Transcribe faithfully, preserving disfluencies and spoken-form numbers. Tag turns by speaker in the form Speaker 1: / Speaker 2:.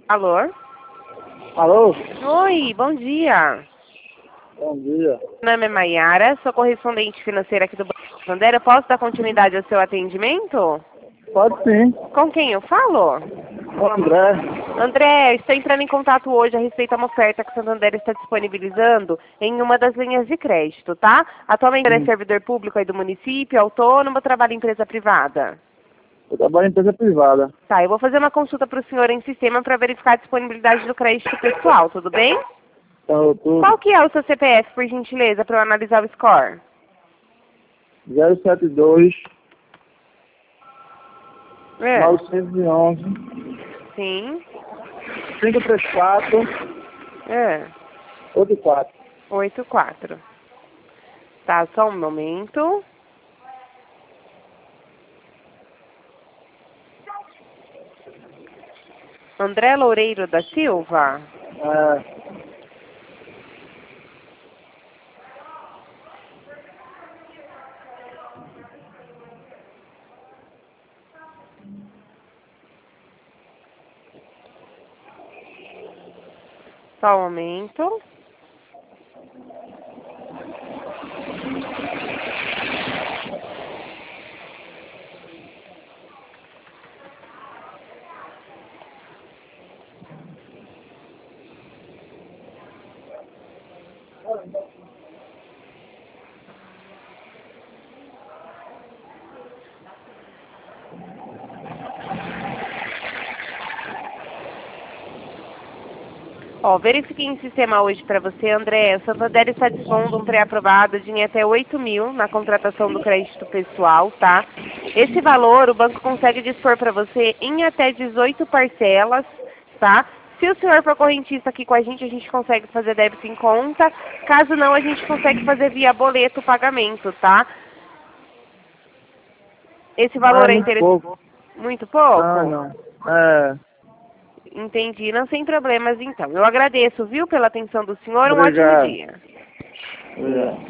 Speaker 1: Alô?
Speaker 2: Alô?
Speaker 1: Oi, bom dia.
Speaker 2: Bom dia.
Speaker 1: Meu nome é Maiara, sou correspondente financeira aqui do Banco Santander. Eu posso dar continuidade ao seu atendimento?
Speaker 2: Pode sim.
Speaker 1: Com quem eu falo?
Speaker 2: O André.
Speaker 1: André, estou entrando em contato hoje a respeito de uma oferta que o Santander está disponibilizando em uma das linhas de crédito, tá? Atualmente ele é
Speaker 2: Sim.
Speaker 1: servidor público aí do município, autônomo, trabalha em empresa privada?
Speaker 2: Eu trabalho em empresa privada.
Speaker 1: Tá, eu vou fazer uma consulta para o senhor em sistema para verificar a disponibilidade do crédito pessoal, tudo bem?
Speaker 2: Então, tudo.
Speaker 1: Qual que é o seu C P F, por gentileza, para eu analisar o score?
Speaker 2: zero sete dois,
Speaker 1: É.
Speaker 2: novecentos e onze,
Speaker 1: Sim.
Speaker 2: cinco três quatro,
Speaker 1: É.
Speaker 2: oito quatro.
Speaker 1: oito quatro. Tá, só um momento. André Loureiro da Silva?
Speaker 2: É,
Speaker 1: Só um momento. Ó, verifiquei em sistema hoje para você, André. O Santander está dispondo um pré-aprovado de em até oito mil na contratação do crédito pessoal, tá? Esse valor o banco consegue dispor para você em até dezoito parcelas, tá? Se o senhor for correntista aqui com a gente, a gente consegue fazer débito em conta. Caso não, a gente consegue fazer via boleto o pagamento, tá? Esse
Speaker 2: mas é
Speaker 1: valor é
Speaker 2: muito
Speaker 1: interessante.
Speaker 2: pouco.
Speaker 1: Muito
Speaker 2: Ah,
Speaker 1: pouco?
Speaker 2: não. É,
Speaker 1: Entendi, não sem problemas então. Eu agradeço, viu, pela atenção do senhor. Um ótimo
Speaker 2: obrigado.
Speaker 1: dia.
Speaker 2: Obrigado.